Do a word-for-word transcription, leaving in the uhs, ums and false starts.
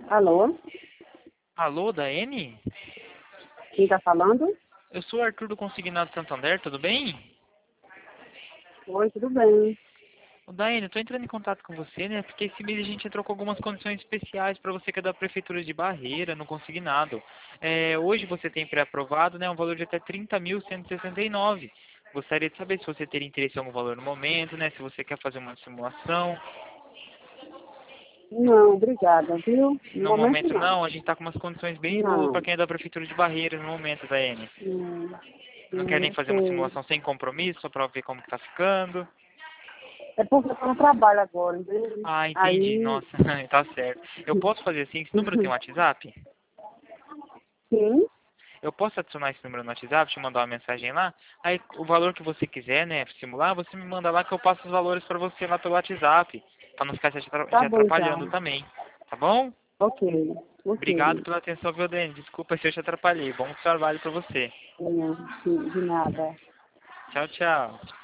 Alô? Alô, Daiane? Quem tá falando? Eu sou o Arthur do Consignado Santander, tudo bem? Oi, tudo bem. Ô, Daiane, eu tô entrando em contato com você, né? Porque esse mês a gente entrou com algumas condições especiais para você que é da Prefeitura de Barreira, no Consignado. É, hoje você tem pré-aprovado, né? Um valor de até trinta mil cento e sessenta e nove. Gostaria de saber se você teria interesse em algum valor no momento, né? Se você quer fazer uma simulação. Não, obrigada, viu? No No momento momento não. não, a gente tá com umas condições bem boas para Não. quem é da Prefeitura de Barreira no momento, Daiane. Hum, Não quer hum, nem fazer uma ok. simulação sem compromisso, só para ver como que tá ficando? É porque eu tô no trabalho agora, entende? Ah, entendi. Aí, Nossa, tá certo. Eu posso fazer assim? Esse número tem um WhatsApp? sim, Eu posso adicionar esse número no WhatsApp, te mandar uma mensagem lá? Aí o valor que você quiser, né, simular, você me manda lá que eu passo os valores pra você lá pelo WhatsApp, pra não ficar te atra- te tá bom atrapalhando então. também. Tá bom? Ok, Obrigado ok. pela atenção, viu, Dani? Desculpa se eu te atrapalhei. Bom trabalho pra você. Hum, sim, de nada. Tchau, tchau.